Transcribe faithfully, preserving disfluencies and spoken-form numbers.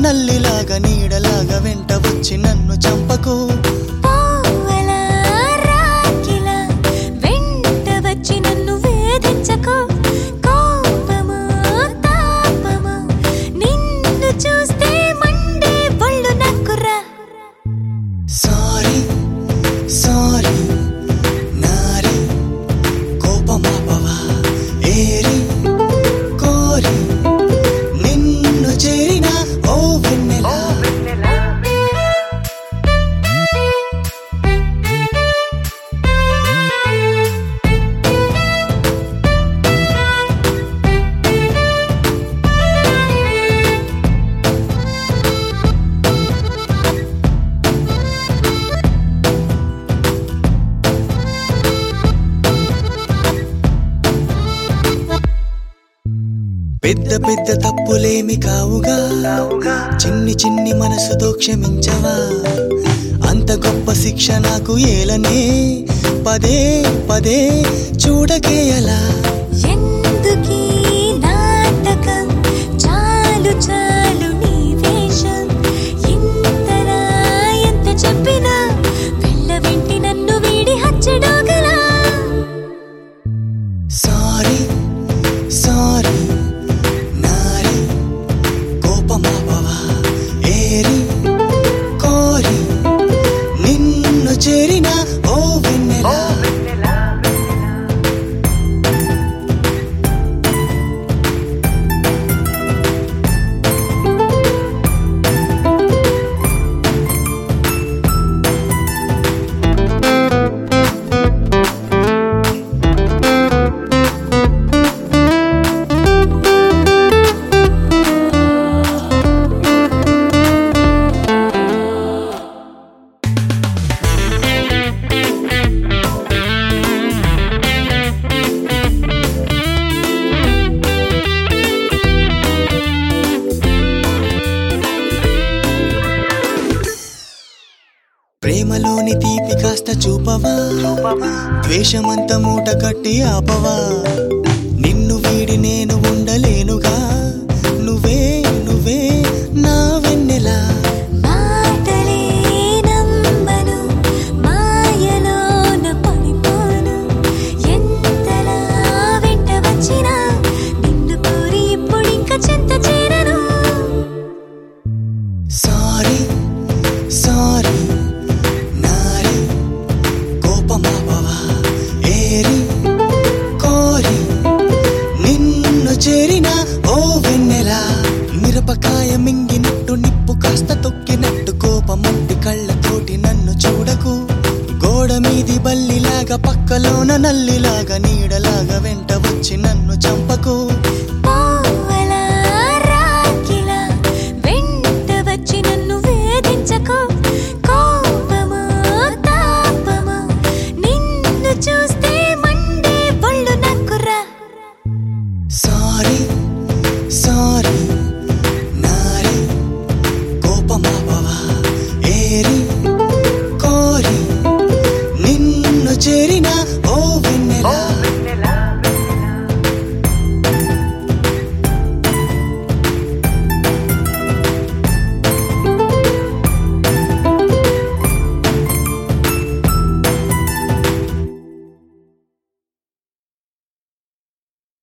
నల్లిలాగా నీడలాగా వెంట వచ్చి నన్ను చంపకు. పావలా రాకిలా వెంట వచ్చి నన్ను వేధించకు. కోపము తాపము నిన్ను చూస్తే మండే ఒళ్ళు నక్కురా. సారీ సారీ నారి కోపమాపవా ఏరి కోరి నిన్ను చేరిన ఓ వెన్నెలా. పెద్ద పెద్ద తప్పులేమి కావుగా, చిన్ని చిన్ని మనసుతో క్షమించవా. అంత గొప్ప శిక్ష నాకు ఏలనే పదే పదే చూడకే అలా. ఎందుకీ నాటకం చాలు చాలు నీ వేషం. ఇంతలా ఎంత చెప్పినా వెళ్ళ వెంటి నన్ను వీడి హచ్చడోగలా. సారీ సారీ నారి కోపమాపవా ఏరి కోరి నిన్ను చేరిన ఓ వెన్నెలా. ప్రేమలోని తీపి కాస్త చూపవా, ద్వేషమంత మూట కట్టి ఆపవా. నిన్ను వీడి నేను ఉండలేనుగా, నువ్వే నువ్వే నా వెన్నెలా. మాటలే నమ్మను మాయలోన పడిపోను. ఎంతలా వెంట వచ్చినా నిన్ను కోరి ఇప్పుడింక చెంత చేరను. సారీ సారీ నారి కోపమాపవా ఏరి కోరి నిన్ను చేరిన ఓ వెన్నెలా. మిరపకాయ మింగినట్టు నిప్పు కాస్త తొక్కినట్టు కోపమంటి కళ్ళతోటి నన్ను చూడకు. గోడ మీది బల్లిలాగా పక్కలోన నల్లిలాగా నీడలాగా వెంట వచ్చి నన్ను చంపకు. పావలా రాకిలా వెంట వచ్చి నన్ను వేధించకు. కోపము తాపము నిన్ను చూస్తే మండే ఒళ్ళు నక్కురా. సారీ సారీ నారి కోపమాపవా ఏరి కోరి నిన్ను చేరిన ఓ